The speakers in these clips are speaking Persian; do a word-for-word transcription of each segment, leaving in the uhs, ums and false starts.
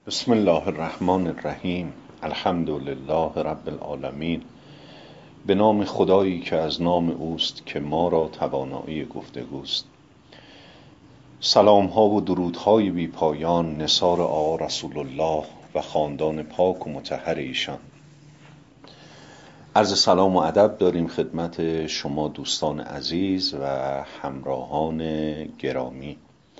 بسم الله الرحمن الرحیم. الحمد لله رب العالمین. به نام خدایی که از نام اوست که ما را توانایی گفتگوست. سلام ها و درودهای بی پایان نثار آقا رسول الله و خاندان پاک و مطهر ایشان. عرض سلام و ادب داریم خدمت شما دوستان عزیز و همراهان گرامی.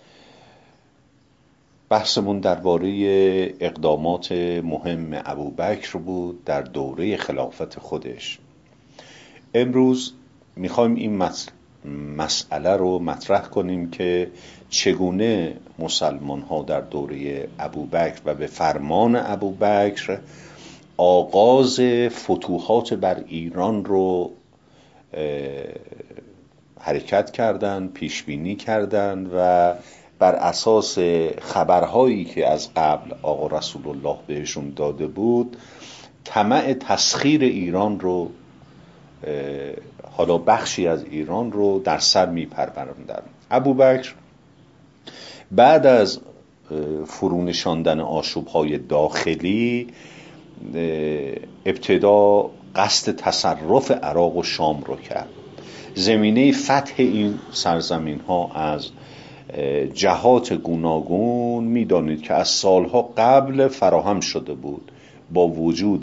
بحثمون درباره اقدامات مهم ابوبکر بود در دوره خلافت خودش. امروز میخوایم این مسئله رو مطرح کنیم که چگونه مسلمان ها در دوره ابوبکر و به فرمان ابوبکر آغاز فتوحات بر ایران رو حرکت کردند، پیش بینی کردند و بر اساس خبرهایی که از قبل آقا رسول الله بهشون داده بود طمع تسخیر ایران رو، حالا بخشی از ایران رو در سر میپروراندن. ابوبکر بعد از فرونشاندن آشوب‌های داخلی ابتدا قصد تصرف عراق و شام رو کرد. زمینه فتح این سرزمین ها از جهات گوناگون میدانید که از سالها قبل فراهم شده بود با وجود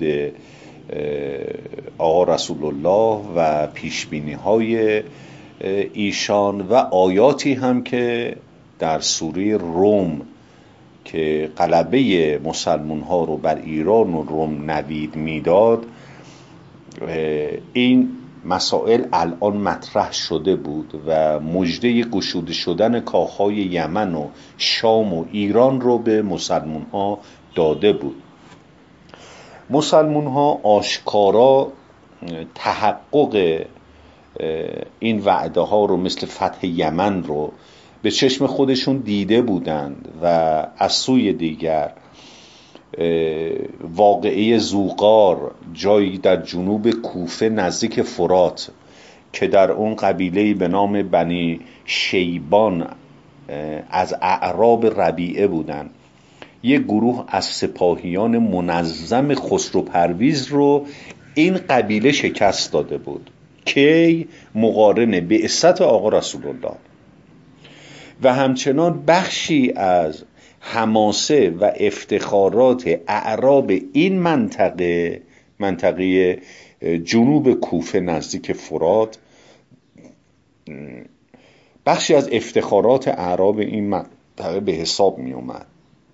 آقا رسول الله و پیشبینی های ایشان و آیاتی هم که در سوره روم که غلبه مسلمان ها رو بر ایران و روم نوید میداد. این مسائل الان مطرح شده بود و مژده گشوده شدن کاخهای یمن و شام و ایران رو به مسلمان ها داده بود. مسلمان ها آشکارا تحقق این وعده ها رو مثل فتح یمن رو به چشم خودشون دیده بودند و از سوی دیگر واقعه زوقار، جایی در جنوب کوفه نزدیک فرات که در اون قبیله‌ای به نام بنی شیبان از اعراب ربیعه بودن، یک گروه از سپاهیان منظم خسرو پرویز رو این قبیله شکست داده بود که مقارن بعثت آقا رسول الله و همچنان بخشی از حماسه و افتخارات اعراب این منطقه منطقه جنوب کوفه نزدیک فرات، بخشی از افتخارات اعراب این منطقه به حساب می اومد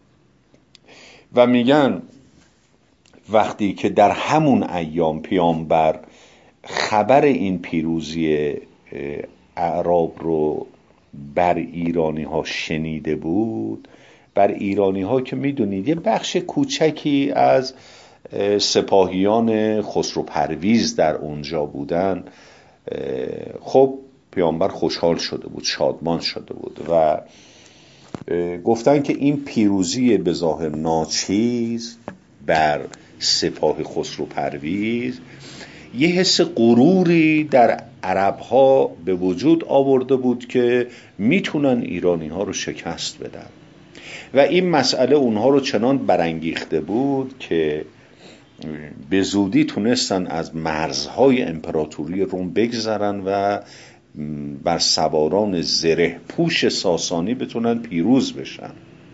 و میگن وقتی که در همون ایام پیامبر خبر این پیروزی اعراب رو بر ایرانی ها شنیده بود، بر ایرانی ها که میدونید یه بخش کوچکی از سپاهیان خسرو پرویز در اونجا بودن، خب پیامبر خوشحال شده بود، شادمان شده بود و گفتن که این پیروزی به ظاهر ناچیز بر سپاه خسرو پرویز یه حس غروری در عرب ها به وجود آورده بود که میتونن ایرانی ها رو شکست بدن و این مسئله اونها رو چنان برانگیخته بود که به زودی تونستن از مرزهای امپراتوری روم بگذرن و بر سواران زره پوش ساسانی بتونن پیروز بشن.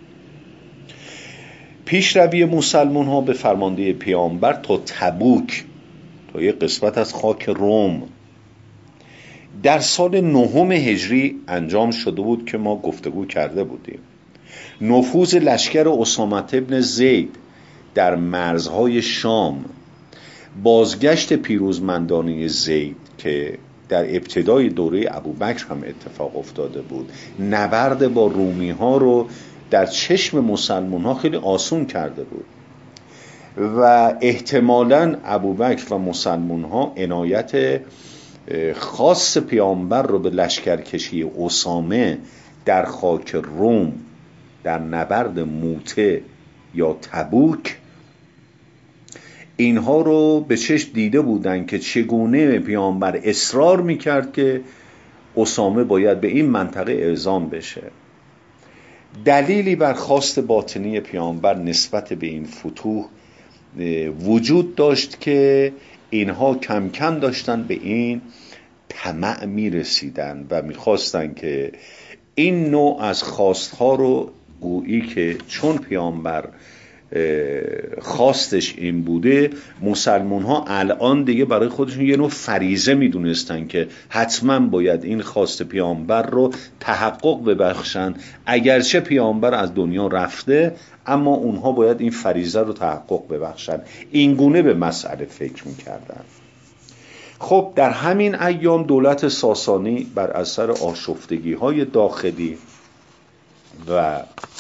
پیشروی مسلمان ها به فرمانده پیامبر تا تبوک، تا یه قسمت از خاک روم، در سال نهم هجری انجام شده بود که ما گفتگو کرده بودیم. نفوذ لشکر اسامه بن زید در مرزهای شام، بازگشت پیروزمندانه زید که در ابتدای دوره ابوبکر هم اتفاق افتاده بود، نبرد با رومی ها رو در چشم مسلمان ها خیلی آسون کرده بود و احتمالاً ابوبکر و مسلمان ها عنایت خاص پیامبر رو به لشکرکشی اسامه در خاک روم در نبرد موته یا تبوک، اینها رو به چشم دیده بودن که چگونه پیامبر اصرار میکرد که اسامه باید به این منطقه اعزام بشه دلیلی بر خواست باطنی پیامبر نسبت به این فتوح وجود داشت که اینها کم کم داشتن به این طمع می رسیدن و می خواستن که این نوع از خواستها رو گویی که چون پیامبر خواستش این بوده، مسلمان ها الان دیگه برای خودشون یه نوع فریضه می دونستن که حتما باید این خواست پیامبر رو تحقق ببخشن، اگرچه پیامبر از دنیا رفته اما اونها باید این فریضه رو تحقق ببخشن. این گونه به مسئله فکر می کردن. خب در همین ایام دولت ساسانی بر اثر آشفتگی های داخلی و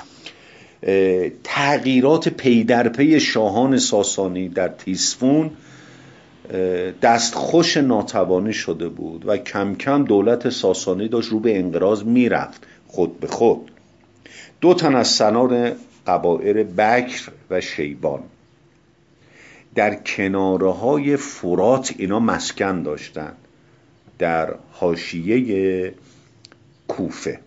تغییرات پی در پی شاهان ساسانی در تیسفون دستخوش ناتوانی شده بود و کم کم دولت ساسانی داشت رو به انقراض میرفت خود به خود. دو تن از سنان قبایل بکر و شیبان در کناره های فرات اینا مسکن داشتن در حاشیه کوفه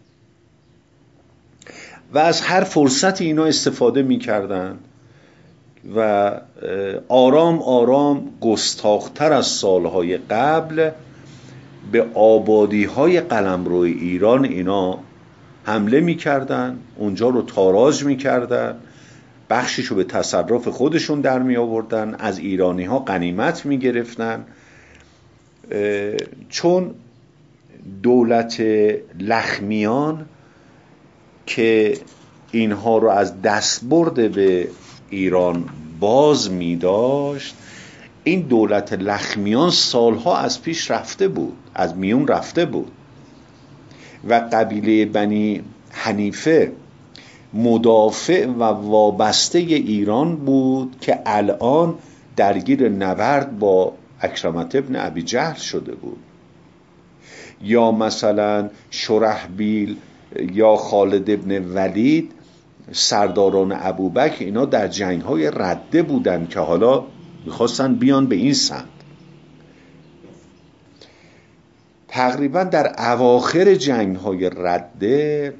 و از هر فرصت اینا استفاده می‌کردند و آرام آرام گستاخ‌تر از سالهای قبل به آبادی‌های قلمرو ایران اینا حمله می‌کردند، اونجا رو تاراج می‌کردند، بخشیشو به تصرف خودشون در می‌آوردن، از ایرانی‌ها غنیمت می‌گرفتن. چون دولت لخمیان که اینها رو از دستبرد به ایران باز می داشت، این دولت لخمیان سالها از پیش رفته بود، از میون رفته بود و قبیله بنی حنیفه مدافع و وابسته ایران بود که الان درگیر نبرد با اکرمة ابن ابی جهل شده بود. یا مثلا شرحبیل یا خالد ابن ولید سرداران ابوبکر اینا در جنگ‌های رده بودن که حالا می‌خواستن بیان به این سمت. تقریبا در اواخر جنگ‌های رده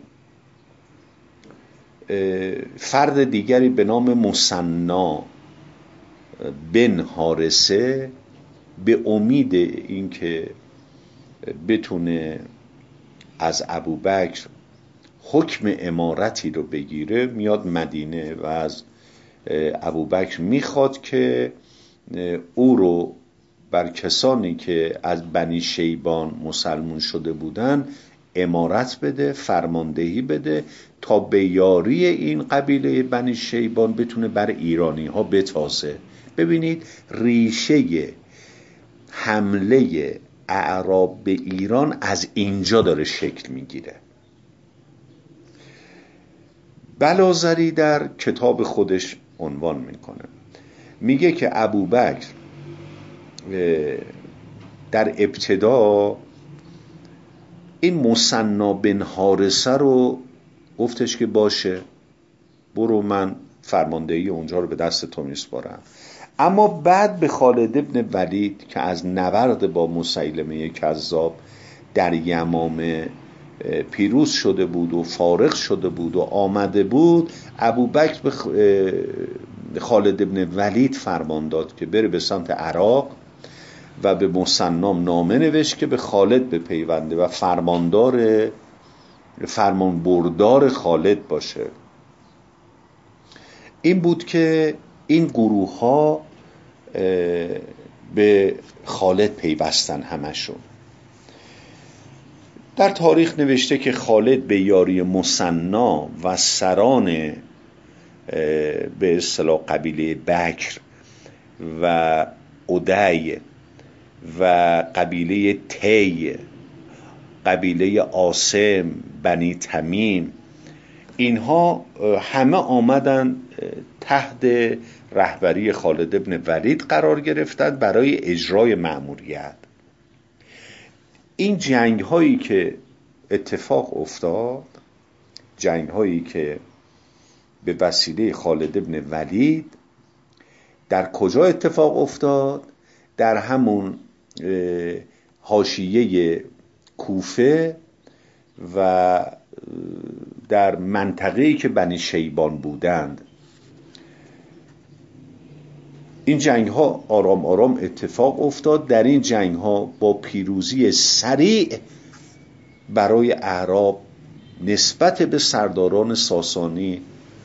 فرد دیگری به نام مثنا بن حارثه به امید اینکه بتونه از ابوبکر حکم امارتی رو بگیره میاد مدینه و از ابوبکر میخواد که او رو بر کسانی که از بنی شیبان مسلمون شده بودن امارت بده، فرماندهی بده تا به یاری این قبیله بنی شیبان بتونه بر ایرانی ها بتازه. ببینید ریشه حمله اعراب به ایران از اینجا داره شکل میگیره. بلاذری در کتاب خودش عنوان میکنه، میگه که ابوبکر در ابتدا این مثنا بن حارثه رو گفتش که باشه برو من فرماندهی اونجا رو به دست تو میسپارم، اما بعد به خالد ابن ولید که از نبرد با مسیلمه کذاب در یمامه پیروز شده بود و فارغ شده بود و آمده بود، ابوبکر به خالد ابن ولید فرمان داد که بره به سمت عراق و به مثنام نامه نوشت که به خالد بپیونده و فرماندار فرمان بردار خالد باشه. این بود که این گروه ها به خالد پیوستن همشون. در تاریخ نوشته که خالد به یاری مثنا و سران به اصطلاح قبیله بکر و ادی و قبیله تی، قبیله عاصم، بنی تمیم، اینها همه آمدن تحت رهبری خالد ابن ولید قرار گرفتند برای اجرای مأموریت. این جنگ هایی که اتفاق افتاد، جنگ هایی که به وسیله خالد ابن ولید در کجا اتفاق افتاد؟ در همون حاشیه کوفه و در منطقه‌ای که بنی شیبان بودند. این جنگ ها آرام آرام اتفاق افتاد. در این جنگ ها با پیروزی سریع برای اعراب نسبت به سرداران ساسانی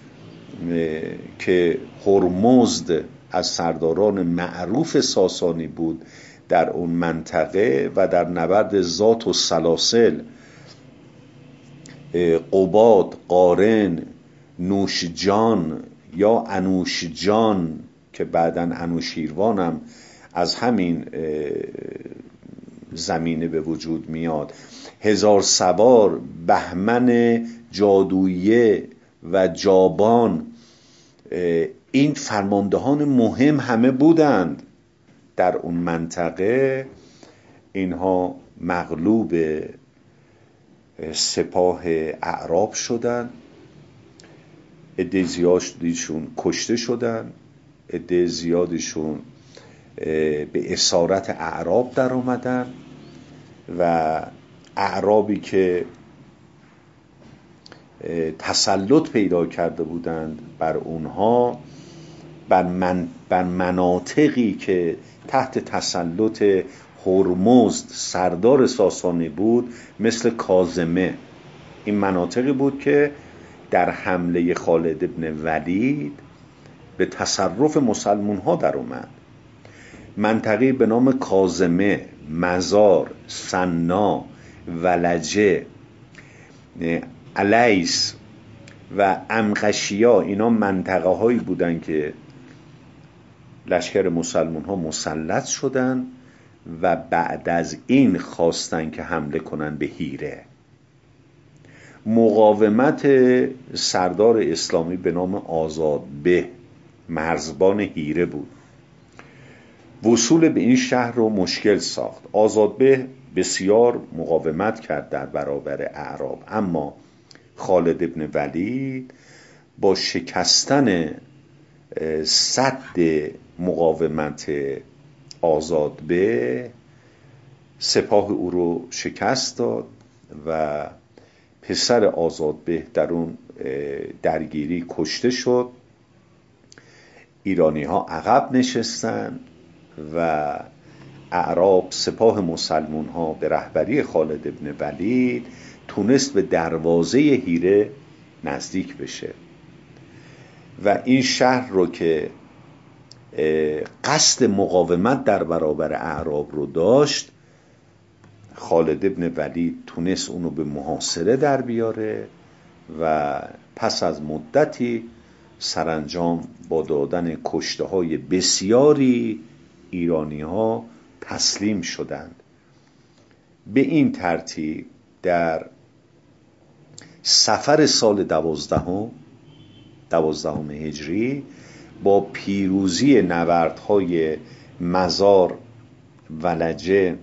که هرمزد از سرداران معروف ساسانی بود در اون منطقه و در نبرد ذات و سلاسل، قباد، قارن، نوشجان یا انوشجان که بعداً انوشیروان هم از همین زمینه به وجود میاد، هزار سوار، بهمن، جادویه و جابان، این فرماندهان مهم همه بودند در اون منطقه. اینها مغلوب سپاه اعراب شدند، عده زیادیشون کشته شدند، عده زیادیشون به اسارت اعراب در آمدن و اعرابی که تسلط پیدا کرده بودند بر اونها، بر, من بر مناطقی که تحت تسلط هرمزد سردار ساسانی بود، مثل کاظمه، این مناطقی بود که در حمله خالد بن ولید به تصرف مسلمون ها در اومد. منطقی به نام کاظمه، مزار، سنا، ولجه، الیس و امقشیا، اینا منطقه هایی بودن که لشکر مسلمون ها مسلط شدن و بعد از این خواستن که حمله کنن به هیره. مقاومت سردار اسلامی به نام آزادبه، مرزبان هیره بود، وصول به این شهر رو مشکل ساخت. آزادبه بسیار مقاومت کرد در برابر اعراب، اما خالد بن ولید با شکستن سد مقاومت آزادبه سپاه او رو شکست داد و پسر آزادبه در اون درگیری کشته شد. ایرانی ها عقب نشستن و اعراب، سپاه مسلمون ها به رهبری خالد بن ولید، تونست به دروازه هیره نزدیک بشه و این شهر رو که قصد مقاومت در برابر اعراب رو داشت، خالد بن ولید تونست اونو به محاصره در بیاره و پس از مدتی سرانجام با دادن کشته های بسیاری ایرانی ها تسلیم شدند. به این ترتیب در صفر سال دوازدهم دوازدهم هجری با پیروزی نبردهای مزار، ولجه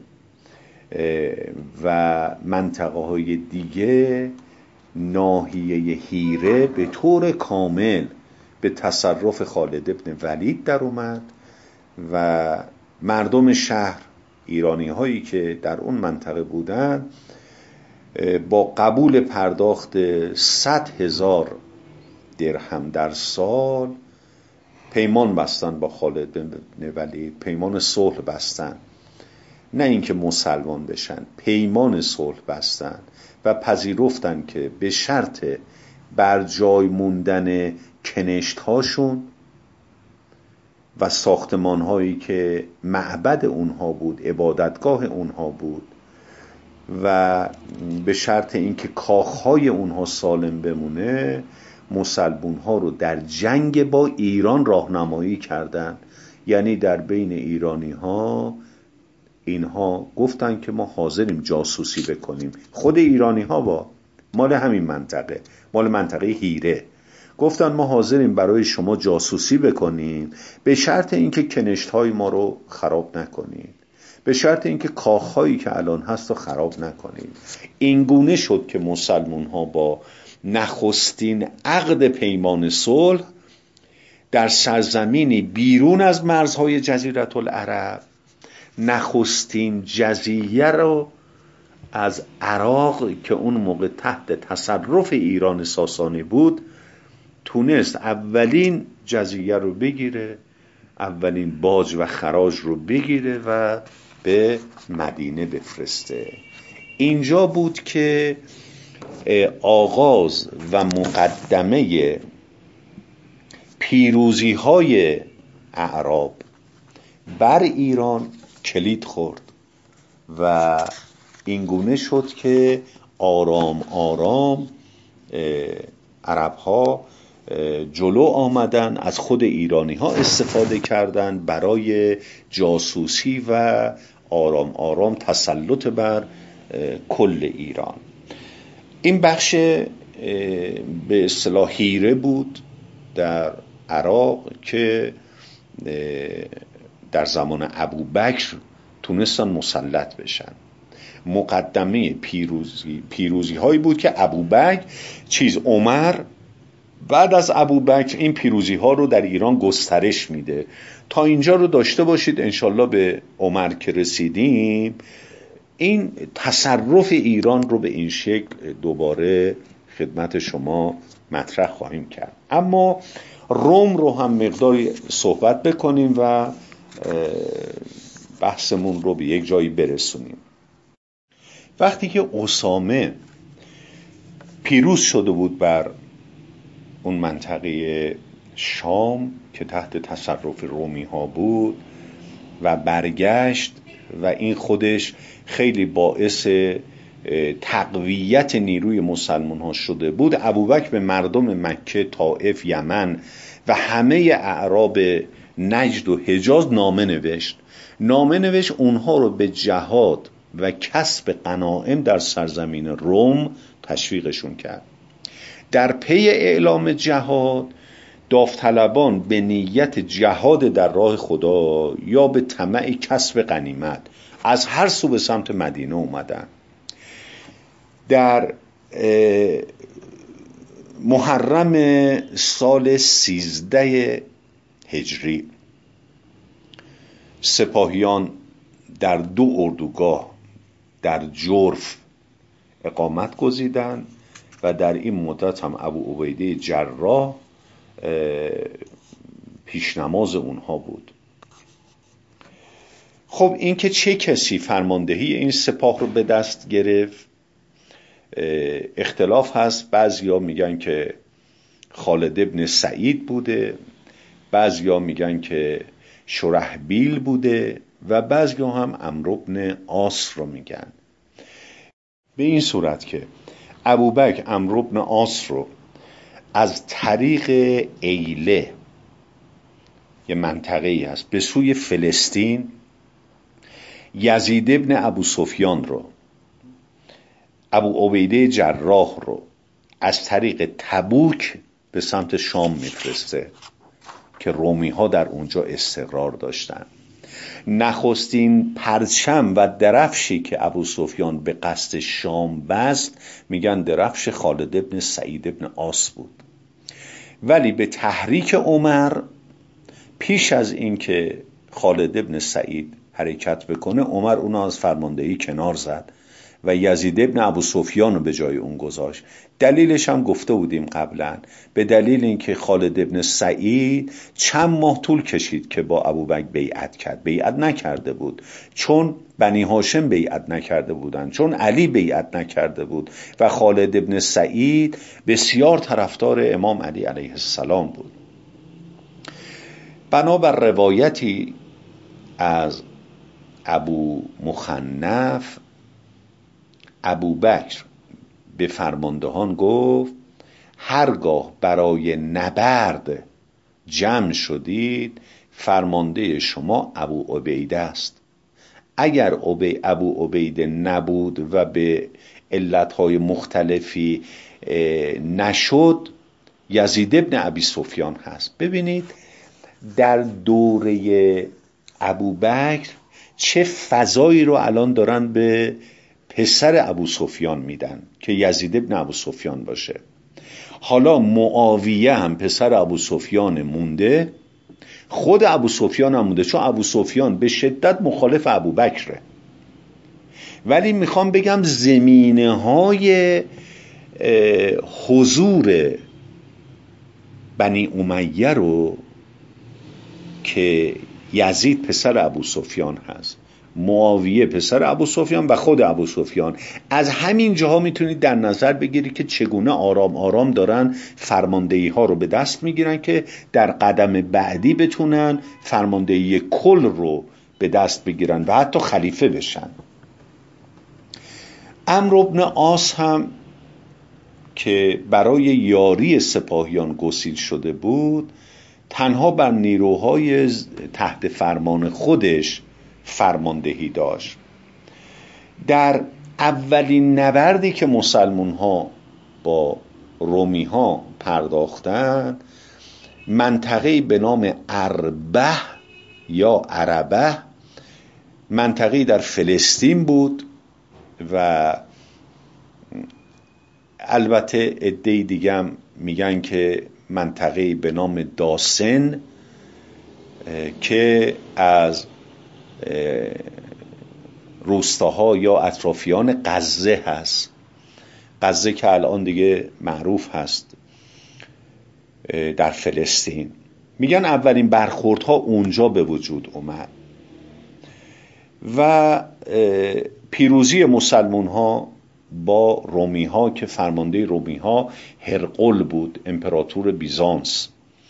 و منطقه های دیگه، ناحیه هیره به طور کامل به تصرف خالد بن ولید در اومد و مردم شهر، ایرانی هایی که در اون منطقه بودند، با قبول پرداخت صد هزار درهم در سال پیمان بستن با خالد بن ولید، پیمان صلح بستن، نه اینکه مسلمان بشن، پیمان صلح بستن و پذیرفتن که به شرط بر جای موندن کنشت هاشون و ساختمان هایی که معبد اونها بود، عبادتگاه اونها بود، و به شرط اینکه کاخهای اونها سالم بمونه، مسلمون ها رو در جنگ با ایران راهنمایی کردن. یعنی در بین ایرانی ها اینها گفتن که ما حاضریم جاسوسی بکنیم. خود ایرانی ها با مال همین منطقه، مال منطقه هیره، گفتن ما حاضریم برای شما جاسوسی بکنیم به شرط اینکه کنشت های ما رو خراب نکنید، به شرط اینکه کاخهایی که الان هست رو خراب نکنید. این گونه شد که مسلمون ها با نخستین عقد پیمان صلح در سرزمینی بیرون از مرزهای جزیره العرب، نخستین جزیره رو از عراق که اون موقع تحت تصرف ایران ساسانی بود تونست اولین جزیه رو بگیره، اولین باج و خراج رو بگیره و به مدینه بفرسته. اینجا بود که آغاز و مقدمه پیروزی های اعراب بر ایران کلید خورد و اینگونه شد که آرام آرام عرب ها جلو آمدن، از خود ایرانی ها استفاده کردن برای جاسوسی و آرام آرام تسلط بر کل ایران. این بخش به اصطلاح حیره بود در عراق که در زمان ابوبکر تونستن مسلط بشن. مقدمه پیروزی پیروزی هایی بود که ابوبکر چیز عمر بعد از ابوبکر این پیروزی ها رو در ایران گسترش میده. تا اینجا رو داشته باشید، انشالله به عمر که رسیدیم این تصرف ایران رو به این شکل دوباره خدمت شما مطرح خواهیم کرد. اما روم رو هم مقداری صحبت بکنیم و بحثمون رو به یک جایی برسونیم. وقتی که اسامه پیروز شده بود بر اون منطقه شام که تحت تصرف رومی ها بود و برگشت و این خودش خیلی باعث تقویت نیروی مسلمان ها شده بود، ابوبکر به مردم مکه، طائف، یمن و همه اعراب نجد و حجاز نامه نوشت نامه نوشت اونها رو به جهاد و کسب غنایم در سرزمین روم تشویقشون کرد. در پی اعلام جهاد داوطلبان به نیت جهاد در راه خدا یا به طمع کسب غنیمت از هر سو به سمت مدینه اومدن. در محرم سال سیزده هجری سپاهیان در دو اردوگاه در جرف اقامت گزیدند و در این مدت هم ابو عبیده جراح پیشنماز اونها بود. خب این که چه کسی فرماندهی این سپاه رو به دست گرفت اختلاف هست. بعضیا میگن که خالد ابن سعید بوده، بعضیا میگن که شرحبیل بوده و بعضیا هم عمرو بن عاص رو میگن. به این صورت که ابوبکر عمرو بن عاص رو از طریق ایله، یه منطقه‌ای هست به سوی فلسطین، یزید ابن ابو سفیان رو، ابو عبیده جراح رو از طریق تبوک به سمت شام میفرسته که رومی ها در اونجا استقرار داشتن. نخستین پرچم و درفشی که ابو سفیان به قصد شام بست میگن درفش خالد ابن سعید ابن عاص بود. ولی به تحریک عمر پیش از این که خالد ابن سعید حرکت بکنه عمر اونو از فرماندهی کنار زد و یزید ابن ابو سفیان رو به جای اون گذاشت. دلیلش هم گفته بودیم قبلا، به دلیل اینکه خالد ابن سعید چند ماه طول کشید که با ابوبکر بیعت کرد. بیعت نکرده بود چون بنی هاشم بیعت نکرده بودن، چون علی بیعت نکرده بود و خالد ابن سعید بسیار طرفدار امام علی علیه السلام بود. بنابر روایتی از ابو مخنف، ابوبکر به فرماندهان گفت هرگاه برای نبرد جمع شدید فرمانده شما ابو عبیده است. اگر ابو عبیده نبود و به علتهای مختلفی نشد یزید ابن ابی سفیان هست. ببینید در دوره ابوبکر چه فضایی رو الان دارن به پسر ابو سفیان میدن که یزید ابن ابو سفیان باشه. حالا معاویه هم پسر ابو سفیان مونده، خود ابو سفیان هم مونده، چون ابو سفیان به شدت مخالف ابوبکره. ولی میخوام بگم زمینه های حضور بنی امیه رو که یزید پسر ابو سفیان هست، معاویه پسر ابو سفیان و خود ابو سفیان، از همین جاها میتونید در نظر بگیرید که چگونه آرام آرام دارن فرماندهی ها رو به دست میگیرن که در قدم بعدی بتونن فرماندهی کل رو به دست بگیرن و حتی خلیفه بشن. عمرو بن عاص هم که برای یاری سپاهیان گسیل شده بود، تنها بر نیروهای تحت فرمان خودش فرماندهی داشت. در اولین نبردی که مسلمان ها با رومی ها پرداختند، منطقه‌ای به نام اربه یا عربه، منطقه‌ای در فلسطین بود و البته عده‌ای دیگه هم میگن که منطقه‌ای به نام داسن که از روستاها یا اطرافیان غزه هست. غزه که الان دیگه معروف هست در فلسطین. میگن اولین برخوردها اونجا به وجود اومد و پیروزی مسلمان ها با رومی ها که فرمانده رومی ها هرقل بود، امپراتور بیزانس.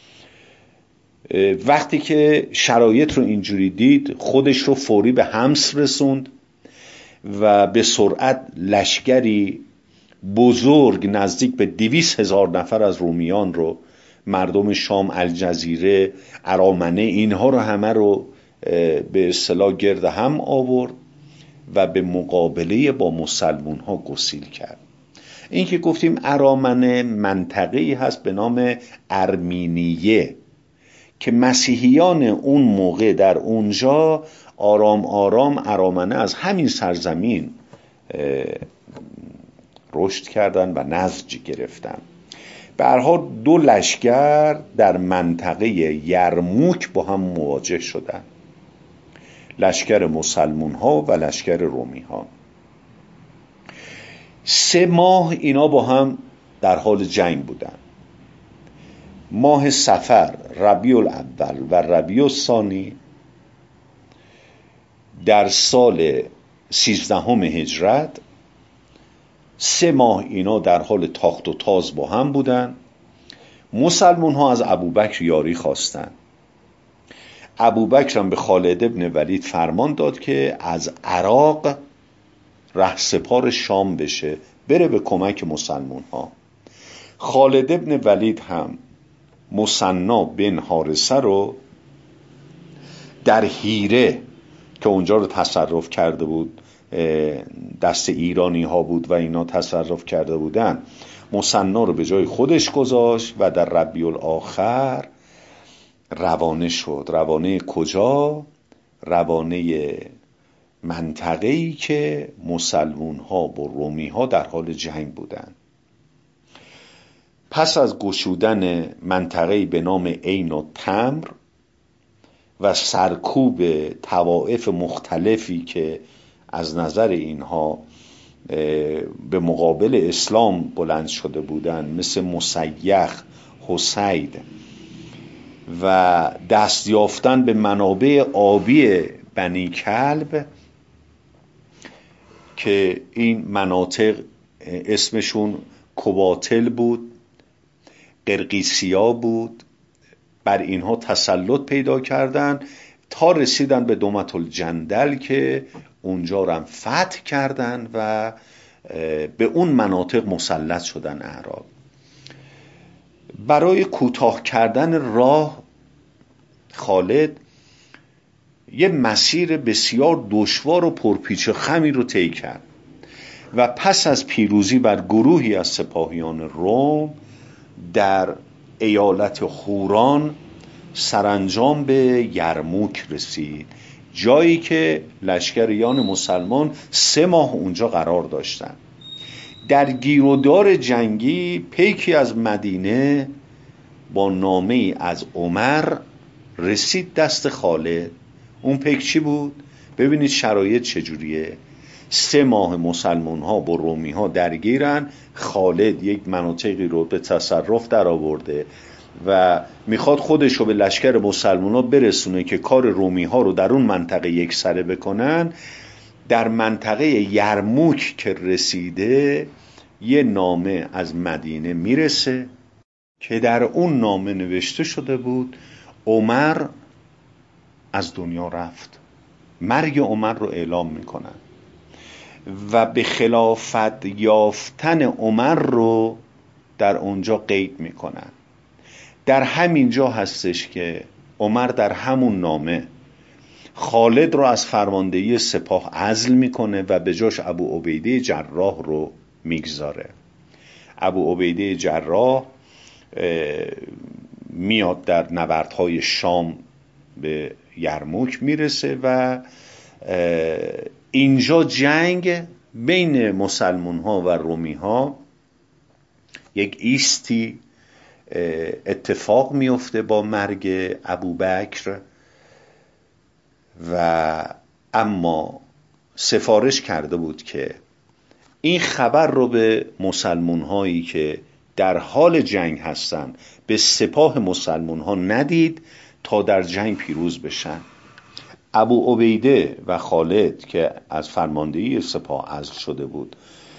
وقتی که شرایط رو اینجوری دید، خودش رو فوری به حمص رسوند و به سرعت لشکری بزرگ نزدیک به دویست هزار نفر از رومیان رو، مردم شام، الجزیره، ارامنه، اینها رو همه رو به اصطلاح گرد هم آورد و به مقابله با مسلمون ها گسیل کرد. این که گفتیم ارامنه منطقه‌ای هست به نام ارمینیه که مسیحیان اون موقع در اونجا آرام آرام ارامنه از همین سرزمین رشد کردن و نسج گرفتن. به هر حال دو لشکر در منطقه یرموک با هم مواجه شدند، لشکر مسلمون ها و لشکر رومی ها. سه ماه اینا با هم در حال جنگ بودن. ماه صفر، ربیع الاول و ربیع الثانی در سال سیزدهم هجرت، سه ماه اینا در حال تاخت و تاز با هم بودن. مسلمون ها از ابوبکر یاری خواستن. ابوبکر هم به خالد ابن ولید فرمان داد که از عراق رهسپار شام بشه، بره به کمک مسلمون ها. خالد ابن ولید هم مثنی بن حارثه رو در هیره که اونجا رو تصرف کرده بود، دست ایرانی ها بود و اینا تصرف کرده بودن، مثنی رو به جای خودش گذاشت و در ربیع الاخر روانه شد. روانه کجا؟ روانه منطقه‌ای که مسلمون ها با رومی ها در حال جنگ بودند. پس از گشودن منطقه‌ای به نام عین التمر و سرکوب طوائف مختلفی که از نظر اینها به مقابل اسلام بلند شده بودند، مثل مسیخ، حسید، و دست یافتن به منابع آبی بنی کلب که این مناطق اسمشون کوباتل بود، قرقیسیا بود، بر اینها تسلط پیدا کردن تا رسیدن به دومت الجندل که اونجا رو هم فتح کردن و به اون مناطق مسلط شدن اعراب. برای کوتاه کردن راه خالد یه مسیر بسیار دشوار و پرپیچ و خمی رو طی کرد و پس از پیروزی بر گروهی از سپاهیان روم در ایالت حوران سرانجام به یرموک رسید، جایی که لشکریان مسلمان سه ماه اونجا قرار داشتند. در گیرودار جنگی پیکی از مدینه با نامه‌ای از عمر رسید دست خالد. اون پیک چی بود؟ ببینید شرایط چجوریه. سه ماه مسلمان ها با رومی ها درگیرن. خالد یک مناطقی رو به تصرف در آورده و میخواد خودش رو به لشکر مسلمان ها برسونه که کار رومی ها رو در اون منطقه یک سره بکنن. در منطقه یرموک که رسیده یه نامه از مدینه میرسه که در اون نامه نوشته شده بود عمر از دنیا رفت. مرگ عمر رو اعلام میکنن و به خلافت یافتن عمر رو در اونجا قید میکنن. در همین جا هستش که عمر در همون نامه خالد رو از فرماندهی سپاه عزل میکنه و به جاش ابو عبیده جراح رو میگذاره. ابو عبیده جراح میاد در نبردهای شام به یرموک میرسه و اینجا جنگ بین مسلمان ها و رومی ها یک ایستی اتفاق میفته با مرگ ابوبکر و اما سفارش کرده بود که این خبر رو به مسلمان هایی که در حال جنگ هستن به سپاه مسلمان ها ندید تا در جنگ پیروز بشن. ابو عبیده و خالد که از فرماندهی سپاه عزل شده بود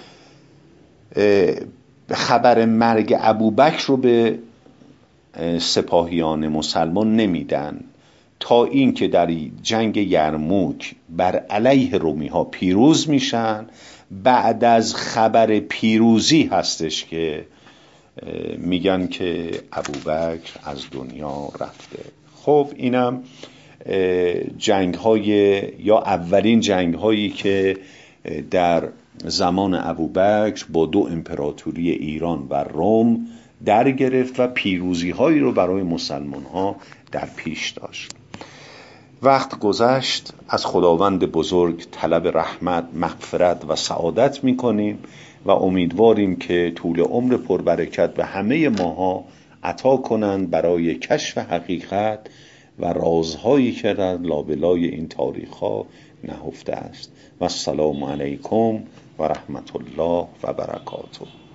خبر مرگ ابوبکر رو به سپاهیان مسلمان نمیدن تا این که در جنگ یرموک بر علیه رومی ها پیروز میشن. بعد از خبر پیروزی هستش که میگن که ابوبکر از دنیا رفته. خب اینم جنگ های یا اولین جنگ هایی که در زمان ابوبکر با دو امپراتوری ایران و روم در گرفت و پیروزی هایی رو برای مسلمان ها در پیش داشت. وقت گذشت، از خداوند بزرگ طلب رحمت، مغفرت و سعادت میکنیم و امیدواریم که طول عمر پربرکت به همه ماها عطا کنند برای کشف حقیقت و رازهایی که در لابلای این تاریخ ها نهفته است. و السلام علیکم و رحمت الله و برکاته.